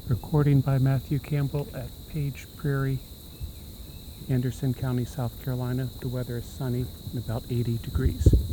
Recording by Matthew Campbell at Page Prairie, Anderson County, South Carolina. The weather is sunny and about 80 degrees.